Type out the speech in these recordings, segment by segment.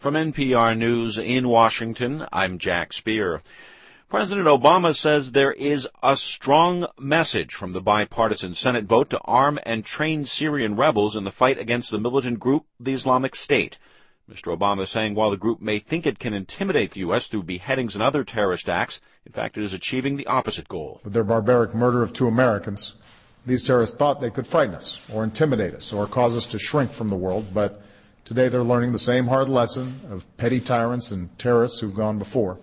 From NPR News in Washington, I'm Jack Speer. President Obama says there is a strong message from the bipartisan Senate vote to arm and train Syrian rebels in the fight against the militant group, the Islamic State. Mr. Obama saying while the group may think it can intimidate the U.S. through beheadings and other terrorist acts, in fact, it is achieving the opposite goal. With their barbaric murder of 2 Americans, these terrorists thought they could frighten us or intimidate us or cause us to shrink from the world, but today they're learning the same hard lesson of petty tyrants and terrorists who've gone before.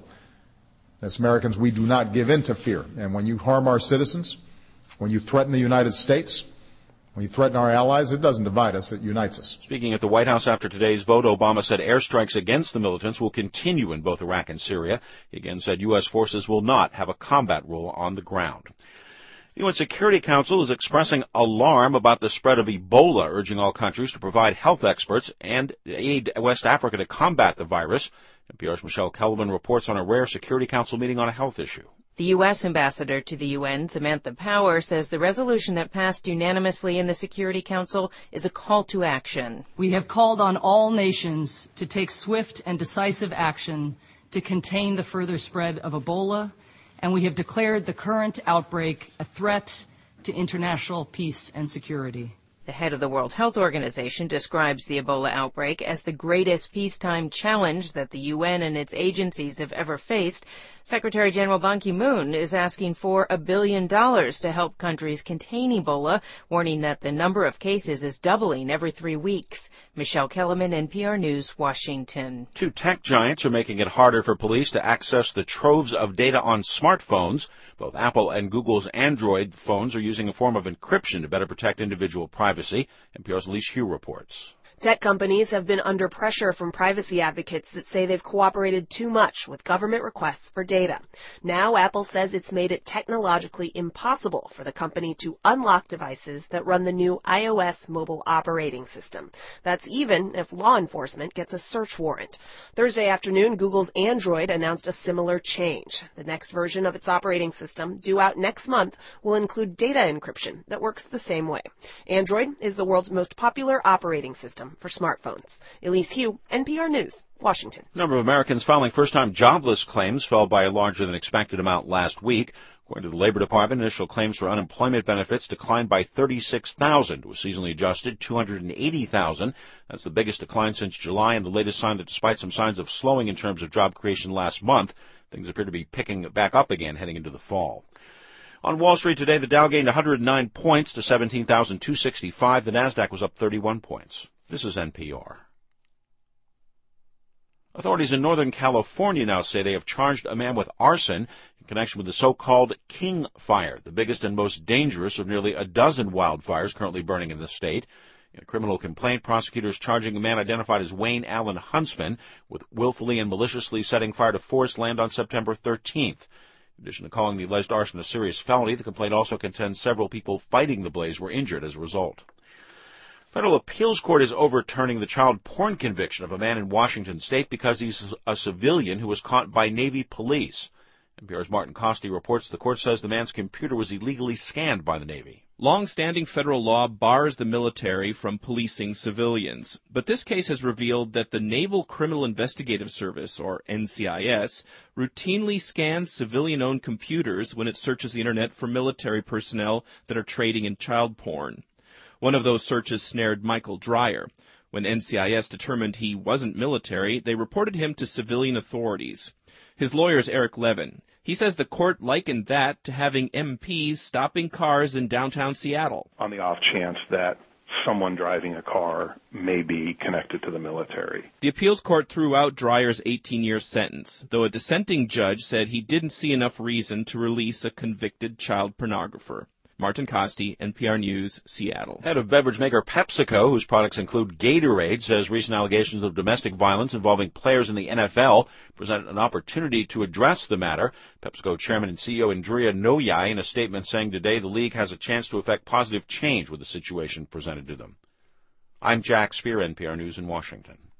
As Americans, we do not give in to fear. And when you harm our citizens, when you threaten the United States, when you threaten our allies, it doesn't divide us, it unites us. Speaking at the White House after today's vote, Obama said airstrikes against the militants will continue in both Iraq and Syria. He again said U.S. forces will not have a combat role on the ground. The UN Security Council is expressing alarm about the spread of Ebola, urging all countries to provide health experts and aid West Africa to combat the virus. NPR's Michelle Kellerman reports on a rare Security Council meeting on a health issue. The U.S. ambassador to the UN, Samantha Power, says the resolution that passed unanimously in the Security Council is a call to action. We have called on all nations to take swift and decisive action to contain the further spread of Ebola, and we have declared the current outbreak a threat to international peace and security. The head of the World Health Organization describes the Ebola outbreak as the greatest peacetime challenge that the UN and its agencies have ever faced. Secretary General Ban Ki-moon is asking for $1 billion to help countries contain Ebola, warning that the number of cases is doubling every 3 weeks. Michelle Kellerman, NPR News, Washington. 2 tech giants are making it harder for police to access the troves of data on smartphones. Both Apple and Google's Android phones are using a form of encryption to better protect individual privacy. NPR's Elise Hu reports. Tech companies have been under pressure from privacy advocates that say they've cooperated too much with government requests for data. Now, Apple says it's made it technologically impossible for the company to unlock devices that run the new iOS mobile operating system. That's even if law enforcement gets a search warrant. Thursday afternoon, Google's Android announced a similar change. The next version of its operating system, due out next month, will include data encryption that works the same way. Android is the world's most popular operating system for smartphones. Elise Hu, NPR News, Washington. The number of Americans filing first-time jobless claims fell by a larger than expected amount last week. According to the Labor Department, initial claims for unemployment benefits declined by 36,000 to a seasonally adjusted 280,000. That's the biggest decline since July and the latest sign that despite some signs of slowing in terms of job creation last month, things appear to be picking back up again heading into the fall. On Wall Street today, the Dow gained 109 points to 17,265. The Nasdaq was up 31 points. This is NPR. Authorities in Northern California now say they have charged a man with arson in connection with the so-called King Fire, the biggest and most dangerous of nearly a dozen wildfires currently burning in the state. In a criminal complaint, prosecutors charging a man identified as Wayne Allen Huntsman with willfully and maliciously setting fire to forest land on September 13th. In addition to calling the alleged arson a serious felony, the complaint also contends several people fighting the blaze were injured as a result. Federal appeals court is overturning the child porn conviction of a man in Washington state because he's a civilian who was caught by Navy police. NPR's Martin Costi reports the court says the man's computer was illegally scanned by the Navy. Long-standing federal law bars the military from policing civilians, but this case has revealed that the Naval Criminal Investigative Service, or NCIS, routinely scans civilian-owned computers when it searches the internet for military personnel that are trading in child porn. One of those searches snared Michael Dreyer. When NCIS determined he wasn't military, they reported him to civilian authorities. His lawyer is Eric Levin. He says the court likened that to having MPs stopping cars in downtown Seattle. On the off chance that someone driving a car may be connected to the military. The appeals court threw out Dreyer's 18-year sentence, though a dissenting judge said he didn't see enough reason to release a convicted child pornographer. Martin Costi, NPR News, Seattle. Head of beverage maker PepsiCo, whose products include Gatorade, says recent allegations of domestic violence involving players in the NFL present an opportunity to address the matter. PepsiCo Chairman and CEO Indriya Noyai in a statement saying today the league has a chance to effect positive change with the situation presented to them. I'm Jack Speer, NPR News in Washington.